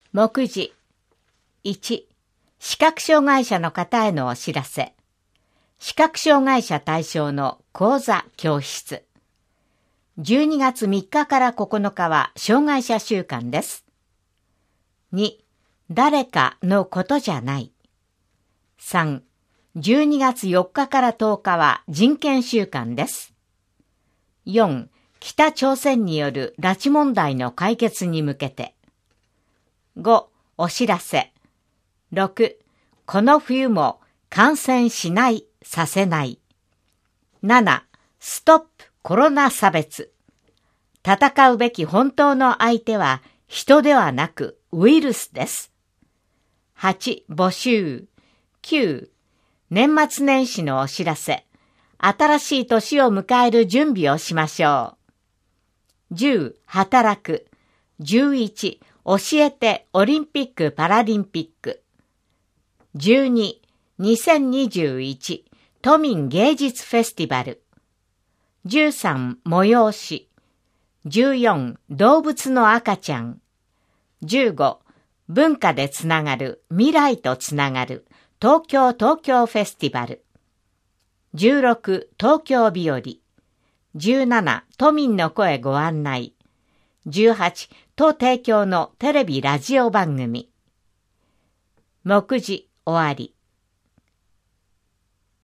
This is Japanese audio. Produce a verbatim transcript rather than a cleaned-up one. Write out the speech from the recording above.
目次いち、視覚障害者の方へのお知らせ。視覚障害者対象の講座教室。じゅうにがつみっかからここのかは障害者週間です。に、誰かのことじゃない。さん、じゅうにがつよっかからとおかは人権週間です。よん、北朝鮮による拉致問題の解決に向けて。ご、お知らせ。ろく、この冬も感染しない、させない。なな、ストップコロナ差別。戦うべき本当の相手は人ではなくウイルスです。はち、募集。きゅう、年末年始のお知らせ。新しい年を迎える準備をしましょう。じゅう、働く。じゅういち、教えてオリンピック・パラリンピック。じゅうに、にせんにじゅういち都民芸術フェスティバル。じゅうさん、催し。じゅうよん、動物の赤ちゃん。じゅうご、文化でつながる、未来とつながる、東京東京フェスティバル。じゅうろく、東京日和。じゅうなな、都民の声ご案内。じゅうはち、都提供のテレビラジオ番組。目次終わり。